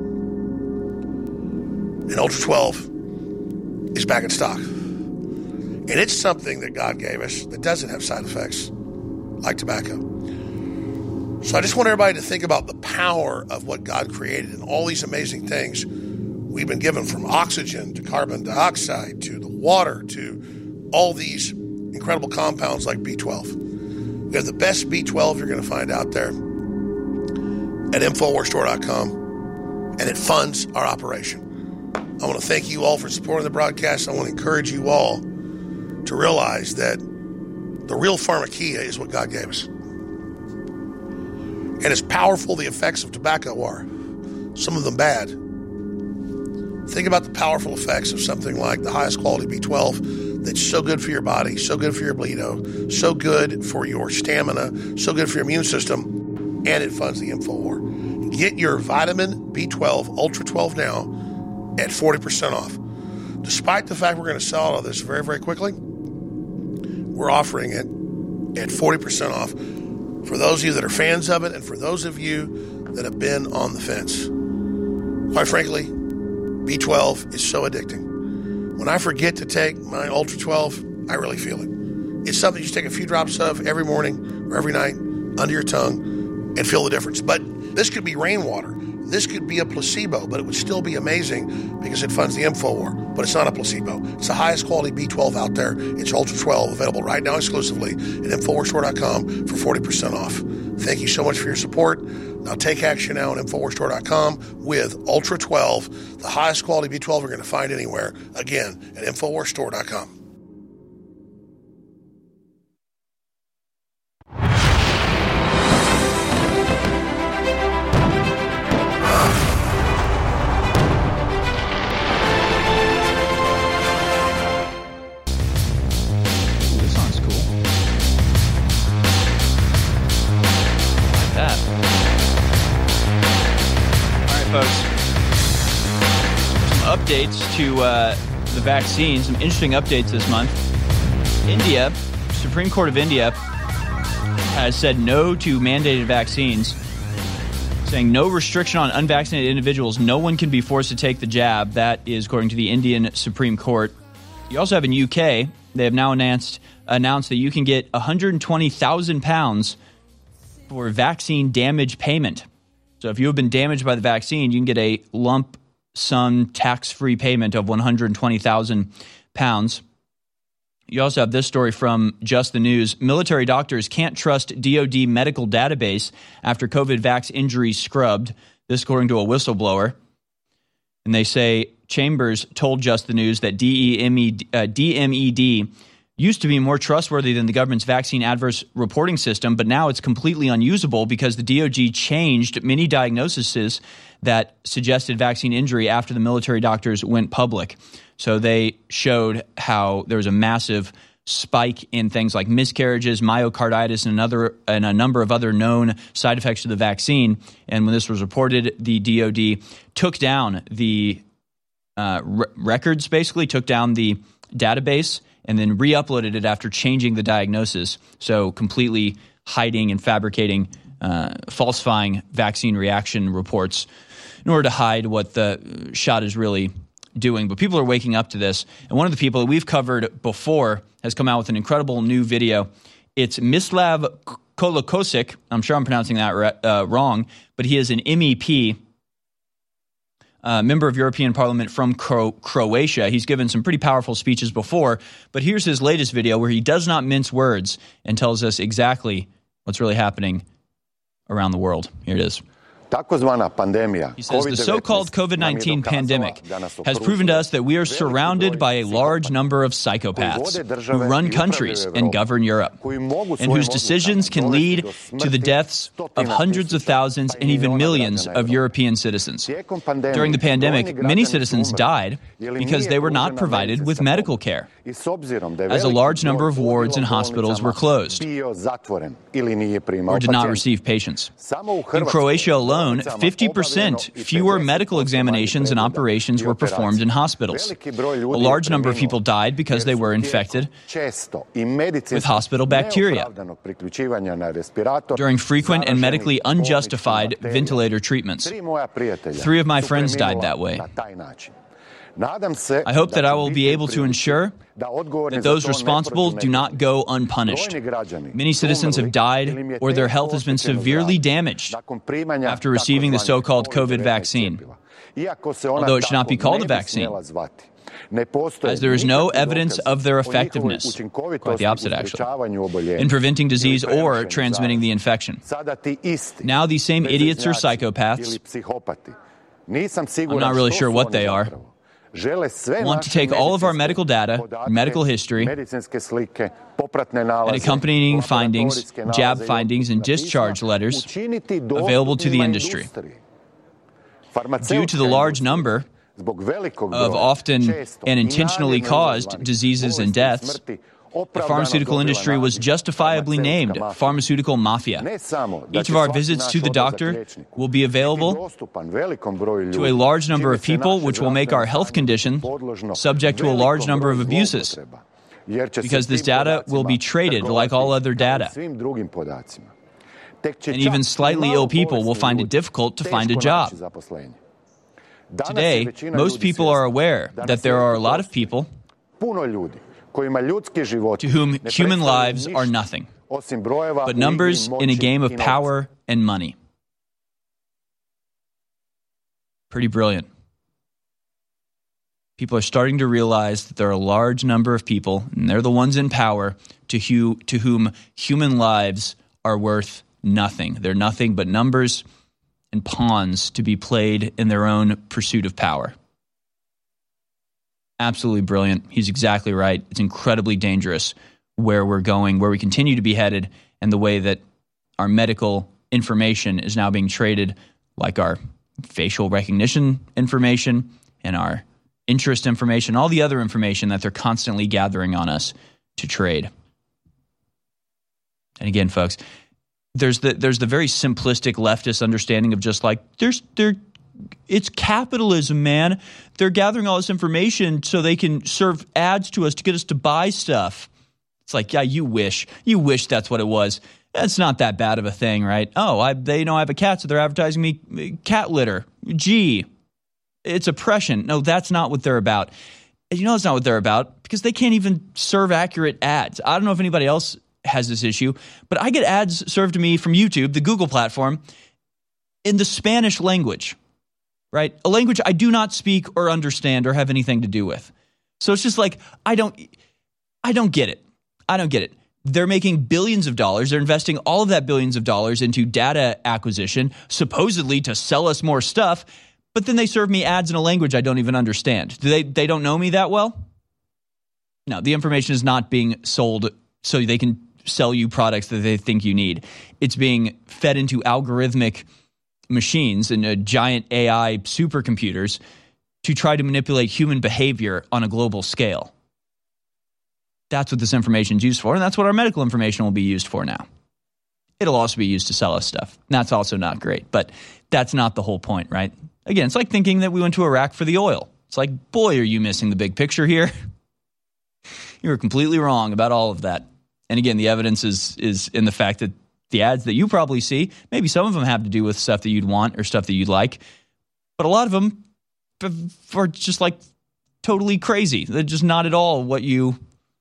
And Ultra twelve is back in stock. And it's something that God gave us that doesn't have side effects like tobacco. So I just want everybody to think about the power of what God created and all these amazing things we've been given, from oxygen to carbon dioxide to the water to all these incredible compounds like B twelve. We have the best B twelve you're going to find out there at Infowars Store dot com, and it funds our operation. I want to thank you all for supporting the broadcast. I want to encourage you all to realize that the real pharmakeia is what God gave us. And as powerful the effects of tobacco are, some of them bad, think about the powerful effects of something like the highest quality B twelve that's so good for your body, so good for your bleedo, so good for your stamina, so good for your immune system, and it funds the InfoWar. Get your vitamin B twelve Ultra twelve now at forty percent off. Despite the fact we're going to sell all of this very, very quickly, we're offering it at forty percent off for those of you that are fans of it and for those of you that have been on the fence. Quite frankly, B twelve is so addicting. When I forget to take my Ultra twelve, I really feel it. It's something you just take a few drops of every morning or every night under your tongue and feel the difference. But this could be rainwater. This could be a placebo, but it would still be amazing because it funds the InfoWar. But it's not a placebo. It's the highest quality B twelve out there. It's Ultra twelve, available right now exclusively at Infowars Store dot com for forty percent off. Thank you so much for your support. Now take action now at Infowars Store dot com with Ultra twelve, the highest quality B twelve you're going to find anywhere. Again, at Infowars Store dot com. Updates to uh, the vaccine, some interesting updates this month. India, Supreme Court of India has said no to mandated vaccines, saying no restriction on unvaccinated individuals. No one can be forced to take the jab. That is according to the Indian Supreme Court. You also have in U K, they have now announced announced that you can get one hundred twenty thousand pounds for vaccine damage payment. So if you have been damaged by the vaccine, you can get a lump sum tax-free payment of one hundred twenty thousand pounds. You also have this story from Just the News. Military doctors can't trust D O D medical database after COVID vax injuries scrubbed. This according to a whistleblower. And they say Chambers told Just the News that D M E D, uh, D M E D used to be more trustworthy than the government's vaccine adverse reporting system, but now it's completely unusable because the D O D changed many diagnoses that suggested vaccine injury after the military doctors went public. So they showed how there was a massive spike in things like miscarriages, myocarditis, and another and a number of other known side effects to the vaccine. And when this was reported, the D O D took down the uh, re- records, basically took down the database, and then re-uploaded it after changing the diagnosis. So completely hiding and fabricating, uh, falsifying vaccine reaction reports in order to hide what the shot is really doing. But people are waking up to this. And one of the people that we've covered before has come out with an incredible new video. It's Mislav Kolokosik. I'm sure I'm pronouncing that uh, wrong, but he is an M E P, Uh, member of European Parliament from Cro- Croatia. He's given some pretty powerful speeches before, but here's his latest video where he does not mince words and tells us exactly what's really happening around the world. Here it is. He says the so-called COVID nineteen pandemic has proven to us that we are surrounded by a large number of psychopaths who run countries and govern Europe, and whose decisions can lead to the deaths of hundreds of thousands and even millions of European citizens. During the pandemic, many citizens died because they were not provided with medical care, as a large number of wards and hospitals were closed or did not receive patients. In Croatia alone, alone, fifty percent fewer medical examinations and operations were performed in hospitals. A large number of people died because they were infected with hospital bacteria during frequent and medically unjustified ventilator treatments. Three of my friends died that way. I hope that I will be able to ensure that those responsible do not go unpunished. Many citizens have died or their health has been severely damaged after receiving the so-called COVID vaccine, although it should not be called a vaccine, as there is no evidence of their effectiveness, quite the opposite actually, in preventing disease or transmitting the infection. Now these same idiots or psychopaths, I'm not really sure what they are, want to take all of our medical data, medical history, and accompanying findings, jab findings, and discharge letters available to the industry. Due to the large number of often and intentionally caused diseases and deaths, the pharmaceutical industry was justifiably named pharmaceutical mafia. Each of our visits to the doctor will be available to a large number of people, which will make our health condition subject to a large number of abuses, because this data will be traded like all other data. And even slightly ill people will find it difficult to find a job. Today, most people are aware that there are a lot of people to whom human lives are nothing but numbers in a game of power and money. Pretty brilliant. People are starting to realize that there are a large number of people, and they're the ones in power, to, hu- to whom human lives are worth nothing. They're nothing but numbers and pawns to be played in their own pursuit of power. Absolutely brilliant. He's exactly right. It's incredibly dangerous where we're going, where we continue to be headed, and the way that our medical information is now being traded, like our facial recognition information and our interest information, all the other information that they're constantly gathering on us to trade. And again, folks, there's the there's the very simplistic leftist understanding of just like there's there. It's capitalism, man. They're gathering all this information so they can serve ads to us to get us to buy stuff. It's like, yeah, you wish. You wish that's what it was. It's not that bad of a thing, right? Oh, I, they know I have a cat, so they're advertising me cat litter. Gee, it's oppression. No, that's not what they're about. And you know it's not what they're about because they can't even serve accurate ads. I don't know if anybody else has this issue, but I get ads served to me from YouTube, the Google platform, in the Spanish language. Right? A language I do not speak or understand or have anything to do with. So it's just like, I don't, I don't get it. I don't get it. They're making billions of dollars. They're investing all of that billions of dollars into data acquisition, supposedly to sell us more stuff. But then they serve me ads in a language I don't even understand. Do they, they don't know me that well? No, the information is not being sold so they can sell you products that they think you need. It's being fed into algorithmic machines and uh, giant A I supercomputers to try to manipulate human behavior on a global scale. That's what this information is used for, and that's what our medical information will be used for now. It'll also be used to sell us stuff. That's also not great, but that's not the whole point, right? Again, it's like thinking that we went to Iraq for the oil. It's like, boy, are you missing the big picture here. You were completely wrong about all of that. And again, the evidence is is in the fact that the ads that you probably see, maybe some of them have to do with stuff that you'd want or stuff that you'd like, but a lot of them are just like totally crazy. They're just not at all what you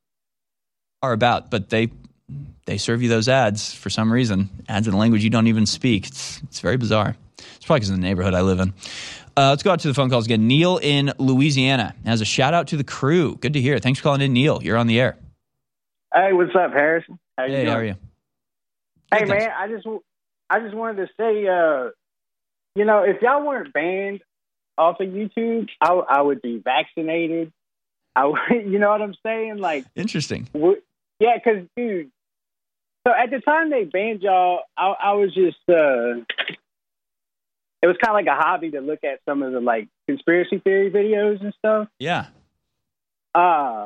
are about, but they they serve you those ads for some reason, ads in a language you don't even speak. It's, it's very bizarre. It's probably because of the neighborhood I live in. Uh, let's go out to the phone calls again. Neil in Louisiana has a shout out to the crew. Good to hear. Thanks for calling in, Neil. You're on the air. Hey, what's up, Harrison? How you hey, doing? how are you? Hey, man, I just, I just wanted to say, uh, you know, if y'all weren't banned off of YouTube, I, I would be vaccinated. I would, you know what I'm saying? Like, interesting. W- yeah, because, dude, so at the time they banned y'all, I, I was just, uh, it was kind of like a hobby to look at some of the, like, conspiracy theory videos and stuff. Yeah. Uh,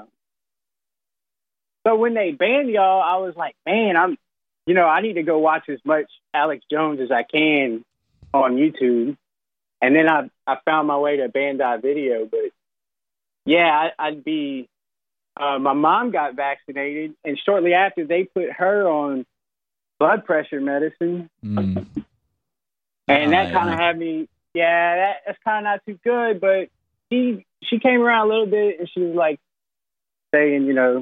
so when they banned y'all, I was like, man, I'm, You know, I need to go watch as much Alex Jones as I can on YouTube. And then I I found my way to Band dot video. But, yeah, I, I'd be uh, – my mom got vaccinated, and shortly after they put her on blood pressure medicine. Mm. And that Uh, kind of yeah. had me – yeah, that, that's kind of not too good. But she, she came around a little bit, and she was, like, saying, you know,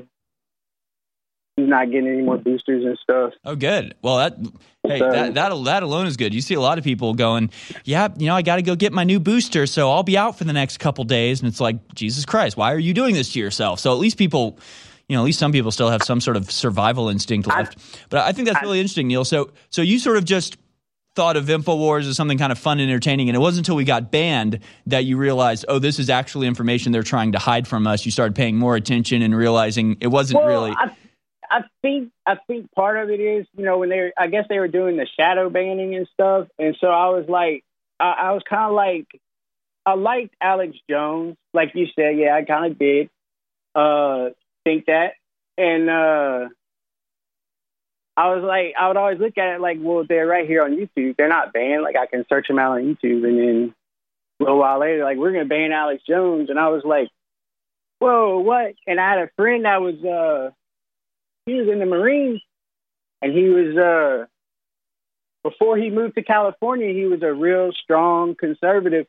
she's not getting any more boosters and stuff. Oh, good. Well, that hey, So- that that that alone is good. You see a lot of people going, yeah, you know, I got to go get my new booster, so I'll be out for the next couple days. And it's like, Jesus Christ, why are you doing this to yourself? So at least people, you know, at least some people still have some sort of survival instinct left. But I think that's really interesting, Neil. So so you sort of just thought of InfoWars as something kind of fun and entertaining, and it wasn't until we got banned that you realized, oh, this is actually information they're trying to hide from us. You started paying more attention and realizing it wasn't Well, really. I, I think I think part of it is, you know, when they, I guess they were doing the shadow banning and stuff, and so I was like, I, I was kind of like, I liked Alex Jones, like you said, yeah, I kind of did uh, think that, and uh, I was like, I would always look at it like, well, they're right here on YouTube, they're not banned, like I can search them out on YouTube, and then a little while later, like, we're gonna ban Alex Jones, and I was like, whoa, what? And I had a friend that was. Uh, He was in the Marines, and he was, uh, before he moved to California, he was a real strong conservative.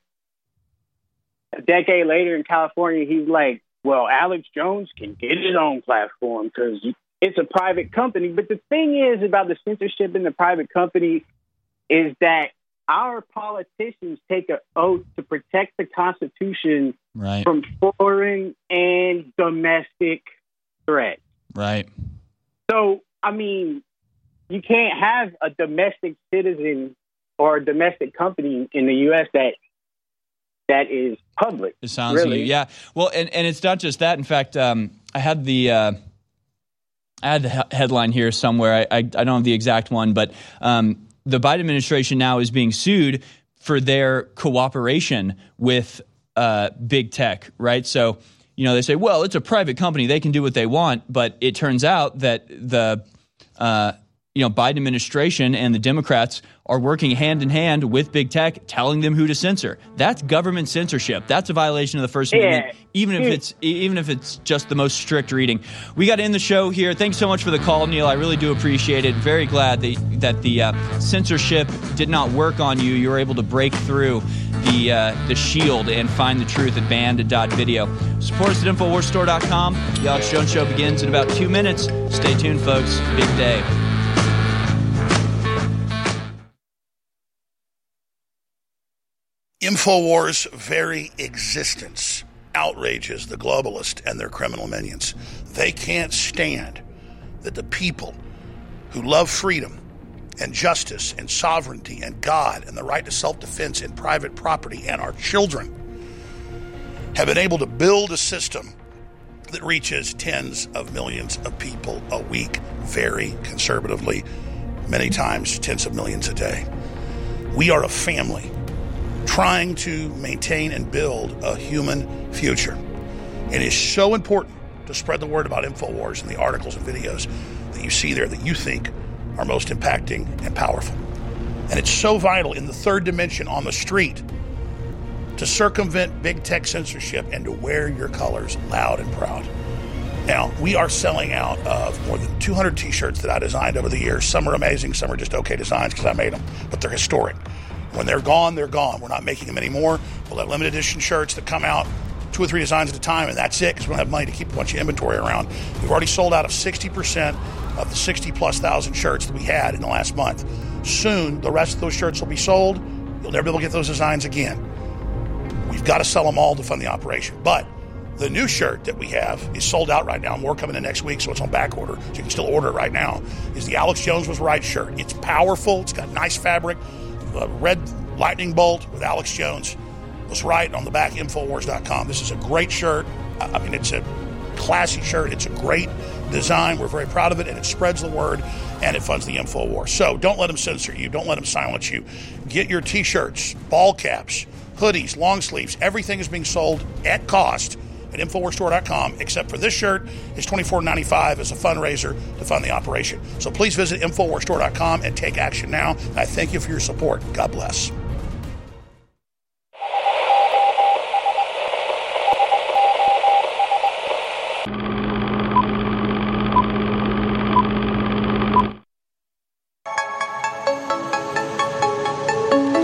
A decade later in California, he's like, well, Alex Jones can get his own platform because it's a private company. But the thing is about the censorship in the private company is that our politicians take an oath to protect the Constitution Right. from foreign and domestic threats. Right. So, I mean, you can't have a domestic citizen or a domestic company in the U S that that is public. It sounds really. you, yeah. Well, and, and it's not just that. In fact, um, I had the uh, I had the he- headline here somewhere. I, I I don't have the exact one, but um, the Biden administration now is being sued for their cooperation with uh, big tech. Right. So, you know, they say, well, it's a private company. They can do what they want. But it turns out that the, uh, you know, Biden administration and the Democrats are working hand in hand with big tech, telling them who to censor. That's government censorship. That's a violation of the First Yeah. Amendment, even if it's even if it's just the most strict reading. We got to end the show here. Thanks so much for the call, Neil. I really do appreciate it. Very glad that, that the uh, censorship did not work on you. You were able to break through the uh, the shield and find the truth at band dot video. Support us at infowars store dot com. The Alex Jones Show begins in about two minutes. Stay tuned, folks. Big day. InfoWars' very existence outrages the globalists and their criminal minions. They can't stand that the people who love freedom and justice and sovereignty and God and the right to self-defense and private property and our children have been able to build a system that reaches tens of millions of people a week, very conservatively, many times tens of millions a day. We are a family trying to maintain and build a human future. It is so important to spread the word about InfoWars and the articles and videos that you see there that you think are most impacting and powerful. And it's so vital in the third dimension on the street to circumvent big tech censorship and to wear your colors loud and proud. Now, we are selling out of more than two hundred t-shirts that I designed over the years. Some are amazing, some are just okay designs because I made them, but they're historic. When they're gone, they're gone. We're not making them anymore. We'll have limited edition shirts that come out two or three designs at a time, and that's it because we don't have money to keep a bunch of inventory around. We've already sold out of sixty percent of the sixty plus thousand shirts that we had in the last month. Soon, the rest of those shirts will be sold. You'll never be able to get those designs again. We've got to sell them all to fund the operation. But the new shirt that we have is sold out right now. More coming in next week, so it's on back order. So you can still order it right now. Is the Alex Jones Was Right shirt. It's powerful. It's got nice fabric. A red lightning bolt with Alex Jones Was Right on the back, infowars dot com. This is a great shirt. I mean, it's a classy shirt. It's a great design. We're very proud of it, and it spreads the word, and it funds the InfoWars. So don't let them censor you. Don't let them silence you. Get your T-shirts, ball caps, hoodies, long sleeves. Everything is being sold at cost at infowars store dot com, except for this shirt. It's twenty-four ninety-five as a fundraiser to fund the operation. So please visit infowars store dot com and take action now. I thank you for your support. God bless.